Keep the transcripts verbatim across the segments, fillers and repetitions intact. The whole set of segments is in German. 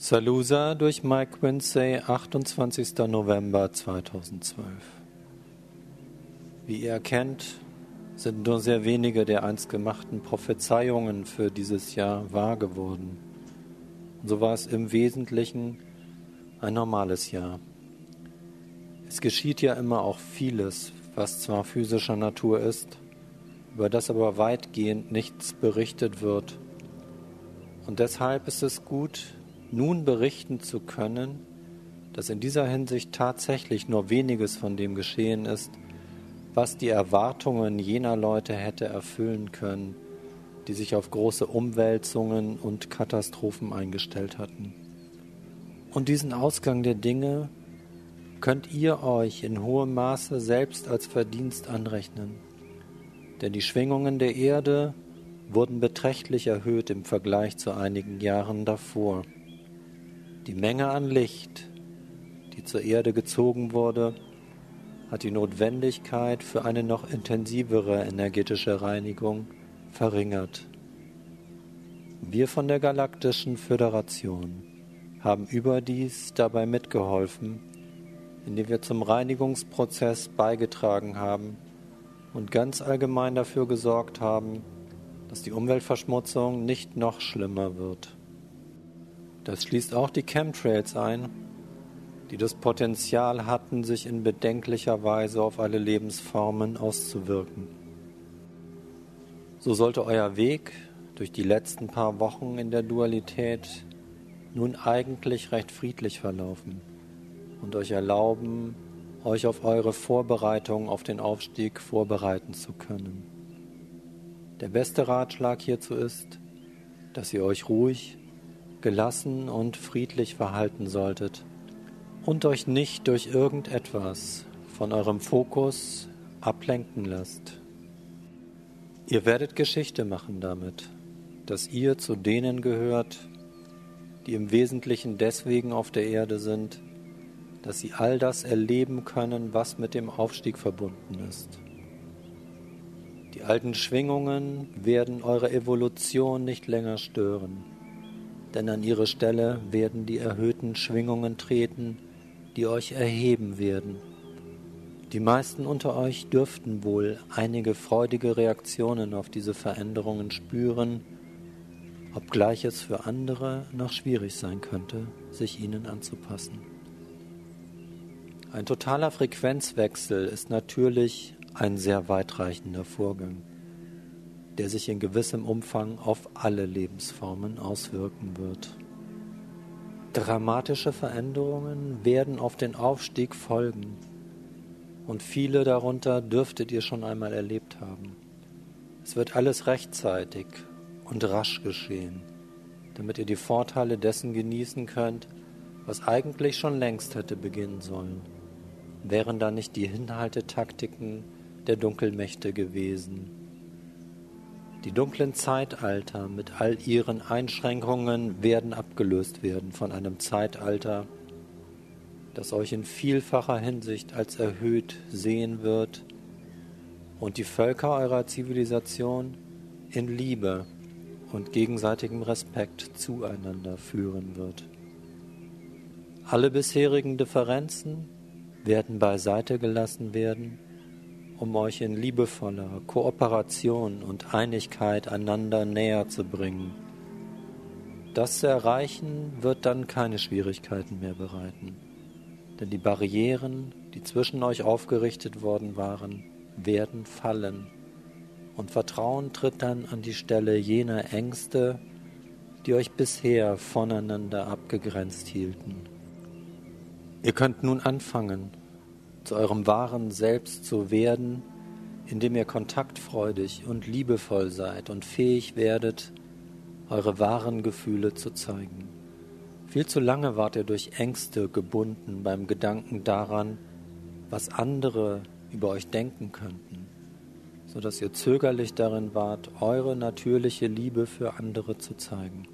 Salusa durch Mike Quincy, achtundzwanzigster November zweitausendzwölf. Wie ihr erkennt, sind nur sehr wenige der einst gemachten Prophezeiungen für dieses Jahr wahr geworden. Und so war es im Wesentlichen ein normales Jahr. Es geschieht ja immer auch vieles, was zwar physischer Natur ist, über das aber weitgehend nichts berichtet wird. Und deshalb ist es gut, nun berichten zu können, dass in dieser Hinsicht tatsächlich nur weniges von dem geschehen ist, was die Erwartungen jener Leute hätte erfüllen können, die sich auf große Umwälzungen und Katastrophen eingestellt hatten. Und diesen Ausgang der Dinge könnt ihr euch in hohem Maße selbst als Verdienst anrechnen. Denn die Schwingungen der Erde wurden beträchtlich erhöht im Vergleich zu einigen Jahren davor. Die Menge an Licht, die zur Erde gezogen wurde, hat die Notwendigkeit für eine noch intensivere energetische Reinigung verringert. Wir von der Galaktischen Föderation haben überdies dabei mitgeholfen, indem wir zum Reinigungsprozess beigetragen haben und ganz allgemein dafür gesorgt haben, dass die Umweltverschmutzung nicht noch schlimmer wird. Das schließt auch die Chemtrails ein, die das Potenzial hatten, sich in bedenklicher Weise auf alle Lebensformen auszuwirken. So sollte euer Weg durch die letzten paar Wochen in der Dualität nun eigentlich recht friedlich verlaufen und euch erlauben, euch auf eure Vorbereitung auf den Aufstieg vorbereiten zu können. Der beste Ratschlag hierzu ist, dass ihr euch ruhig, gelassen und friedlich verhalten solltet und euch nicht durch irgendetwas von eurem Fokus ablenken lasst. Ihr werdet Geschichte machen damit, dass ihr zu denen gehört, die im Wesentlichen deswegen auf der Erde sind, dass sie all das erleben können, was mit dem Aufstieg verbunden ist. Die alten Schwingungen werden eure Evolution nicht länger stören, denn an ihre Stelle werden die erhöhten Schwingungen treten, die euch erheben werden. Die meisten unter euch dürften wohl einige freudige Reaktionen auf diese Veränderungen spüren, obgleich es für andere noch schwierig sein könnte, sich ihnen anzupassen. Ein totaler Frequenzwechsel ist natürlich ein sehr weitreichender Vorgang, der sich in gewissem Umfang auf alle Lebensformen auswirken wird. Dramatische Veränderungen werden auf den Aufstieg folgen und viele darunter dürftet ihr schon einmal erlebt haben. Es wird alles rechtzeitig und rasch geschehen, damit ihr die Vorteile dessen genießen könnt, was eigentlich schon längst hätte beginnen sollen. Wären da nicht die Hinhaltetaktiken der Dunkelmächte gewesen. Die dunklen Zeitalter mit all ihren Einschränkungen werden abgelöst werden von einem Zeitalter, das euch in vielfacher Hinsicht als erhöht sehen wird und die Völker eurer Zivilisation in Liebe und gegenseitigem Respekt zueinander führen wird. Alle bisherigen Differenzen werden beiseite gelassen werden, um euch in liebevoller Kooperation und Einigkeit einander näher zu bringen. Das zu erreichen wird dann keine Schwierigkeiten mehr bereiten, denn die Barrieren, die zwischen euch aufgerichtet worden waren, werden fallen und Vertrauen tritt dann an die Stelle jener Ängste, die euch bisher voneinander abgegrenzt hielten. Ihr könnt nun anfangen, zu eurem wahren Selbst zu werden, indem ihr kontaktfreudig und liebevoll seid und fähig werdet, eure wahren Gefühle zu zeigen. Viel zu lange wart ihr durch Ängste gebunden beim Gedanken daran, was andere über euch denken könnten, so dass ihr zögerlich darin wart, eure natürliche Liebe für andere zu zeigen.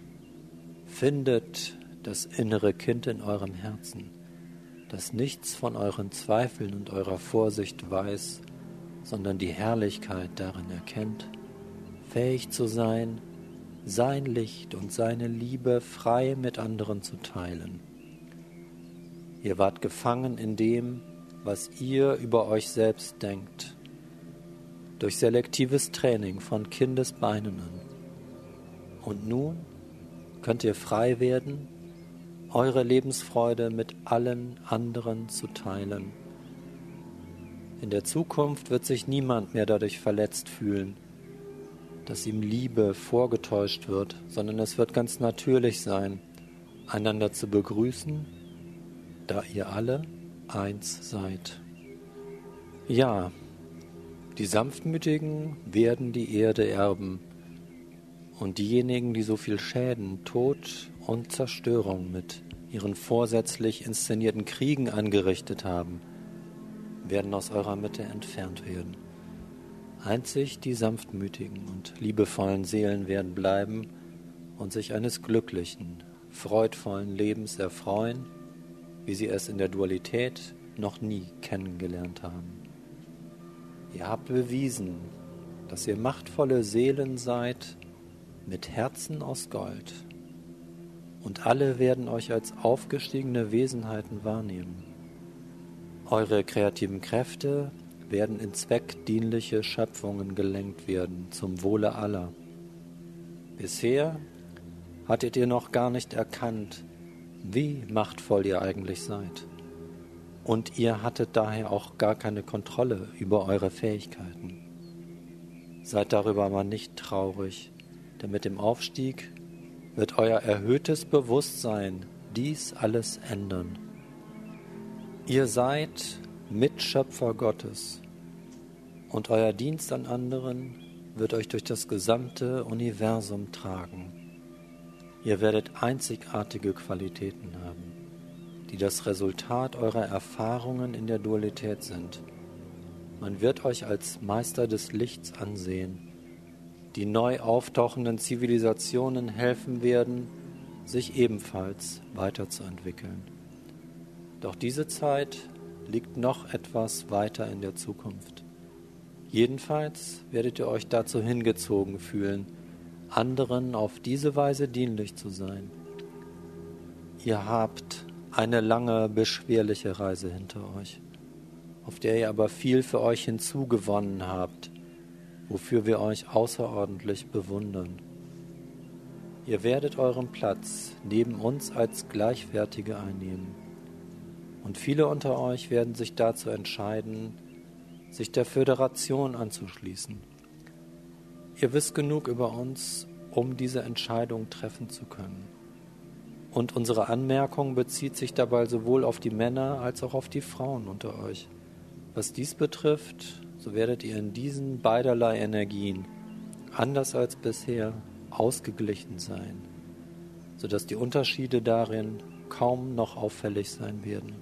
Findet das innere Kind in eurem Herzen, das nichts von euren Zweifeln und eurer Vorsicht weiß, sondern die Herrlichkeit darin erkennt, fähig zu sein, sein Licht und seine Liebe frei mit anderen zu teilen. Ihr wart gefangen in dem, was ihr über euch selbst denkt, durch selektives Training von Kindesbeinen an. Und nun könnt ihr frei werden, eure Lebensfreude mit allen anderen zu teilen. In der Zukunft wird sich niemand mehr dadurch verletzt fühlen, dass ihm Liebe vorgetäuscht wird, sondern es wird ganz natürlich sein, einander zu begrüßen, da ihr alle eins seid. Ja, die Sanftmütigen werden die Erde erben, und diejenigen, die so viel Schäden, Tod und Zerstörung mit ihren vorsätzlich inszenierten Kriegen angerichtet haben, werden aus eurer Mitte entfernt werden. Einzig die sanftmütigen und liebevollen Seelen werden bleiben und sich eines glücklichen, freudvollen Lebens erfreuen, wie sie es in der Dualität noch nie kennengelernt haben. Ihr habt bewiesen, dass ihr machtvolle Seelen seid mit Herzen aus Gold, und alle werden euch als aufgestiegene Wesenheiten wahrnehmen. Eure kreativen Kräfte werden in zweckdienliche Schöpfungen gelenkt werden, zum Wohle aller. Bisher hattet ihr noch gar nicht erkannt, wie machtvoll ihr eigentlich seid. Und ihr hattet daher auch gar keine Kontrolle über eure Fähigkeiten. Seid darüber aber nicht traurig, denn mit dem Aufstieg wird euer erhöhtes Bewusstsein dies alles ändern. Ihr seid Mitschöpfer Gottes, und euer Dienst an anderen wird euch durch das gesamte Universum tragen. Ihr werdet einzigartige Qualitäten haben, die das Resultat eurer Erfahrungen in der Dualität sind. Man wird euch als Meister des Lichts ansehen. Die neu auftauchenden Zivilisationen helfen werden, sich ebenfalls weiterzuentwickeln. Doch diese Zeit liegt noch etwas weiter in der Zukunft. Jedenfalls werdet ihr euch dazu hingezogen fühlen, anderen auf diese Weise dienlich zu sein. Ihr habt eine lange, beschwerliche Reise hinter euch, auf der ihr aber viel für euch hinzugewonnen habt, wofür wir euch außerordentlich bewundern. Ihr werdet euren Platz neben uns als Gleichwertige einnehmen. Und viele unter euch werden sich dazu entscheiden, sich der Föderation anzuschließen. Ihr wisst genug über uns, um diese Entscheidung treffen zu können. Und unsere Anmerkung bezieht sich dabei sowohl auf die Männer als auch auf die Frauen unter euch. Was dies betrifft, so werdet ihr in diesen beiderlei Energien, anders als bisher, ausgeglichen sein, sodass die Unterschiede darin kaum noch auffällig sein werden.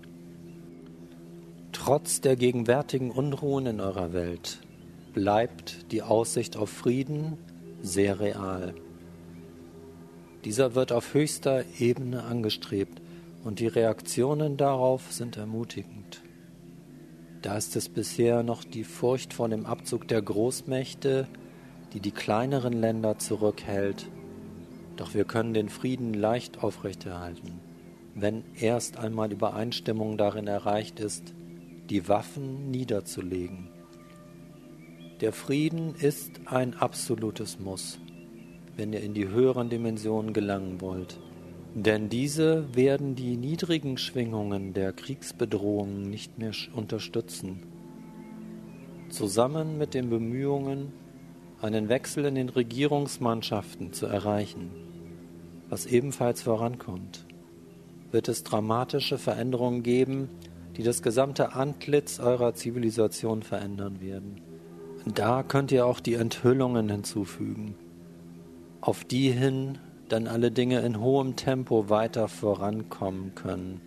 Trotz der gegenwärtigen Unruhen in eurer Welt bleibt die Aussicht auf Frieden sehr real. Dieser wird auf höchster Ebene angestrebt und die Reaktionen darauf sind ermutigend. Da ist es bisher noch die Furcht vor dem Abzug der Großmächte, die die kleineren Länder zurückhält. Doch wir können den Frieden leicht aufrechterhalten, wenn erst einmal Übereinstimmung darin erreicht ist, die Waffen niederzulegen. Der Frieden ist ein absolutes Muss, wenn ihr in die höheren Dimensionen gelangen wollt. Denn diese werden die niedrigen Schwingungen der Kriegsbedrohungen nicht mehr unterstützen. Zusammen mit den Bemühungen, einen Wechsel in den Regierungsmannschaften zu erreichen, was ebenfalls vorankommt, wird es dramatische Veränderungen geben, die das gesamte Antlitz eurer Zivilisation verändern werden. Da könnt ihr auch die Enthüllungen hinzufügen, auf die hin dann alle Dinge in hohem Tempo weiter vorankommen können.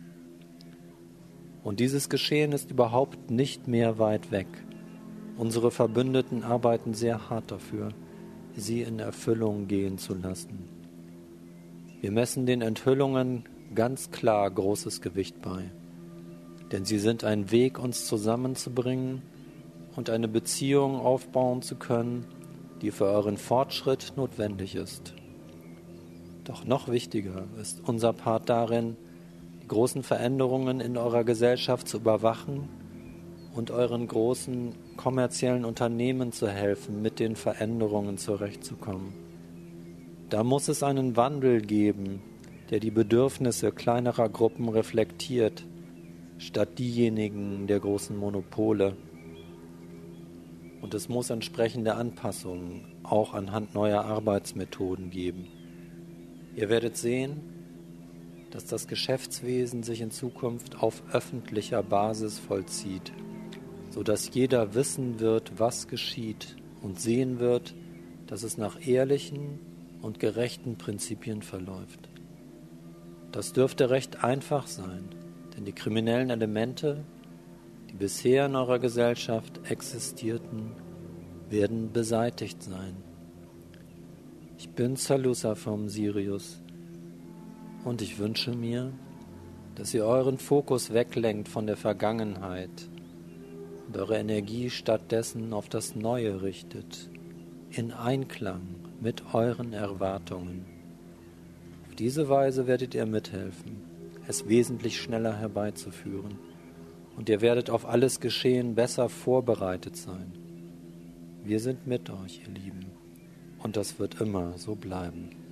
Und dieses Geschehen ist überhaupt nicht mehr weit weg. Unsere Verbündeten arbeiten sehr hart dafür, sie in Erfüllung gehen zu lassen. Wir messen den Enthüllungen ganz klar großes Gewicht bei, denn sie sind ein Weg, uns zusammenzubringen und eine Beziehung aufbauen zu können, die für euren Fortschritt notwendig ist. Doch noch wichtiger ist unser Part darin, die großen Veränderungen in eurer Gesellschaft zu überwachen und euren großen kommerziellen Unternehmen zu helfen, mit den Veränderungen zurechtzukommen. Da muss es einen Wandel geben, der die Bedürfnisse kleinerer Gruppen reflektiert, statt diejenigen der großen Monopole. Und es muss entsprechende Anpassungen auch anhand neuer Arbeitsmethoden geben. Ihr werdet sehen, dass das Geschäftswesen sich in Zukunft auf öffentlicher Basis vollzieht, sodass jeder wissen wird, was geschieht und sehen wird, dass es nach ehrlichen und gerechten Prinzipien verläuft. Das dürfte recht einfach sein, denn die kriminellen Elemente, die bisher in eurer Gesellschaft existierten, werden beseitigt sein. Ich bin Salusa vom Sirius und ich wünsche mir, dass ihr euren Fokus weglenkt von der Vergangenheit und eure Energie stattdessen auf das Neue richtet, in Einklang mit euren Erwartungen. Auf diese Weise werdet ihr mithelfen, es wesentlich schneller herbeizuführen, und ihr werdet auf alles Geschehen besser vorbereitet sein. Wir sind mit euch, ihr Lieben, und das wird immer so bleiben.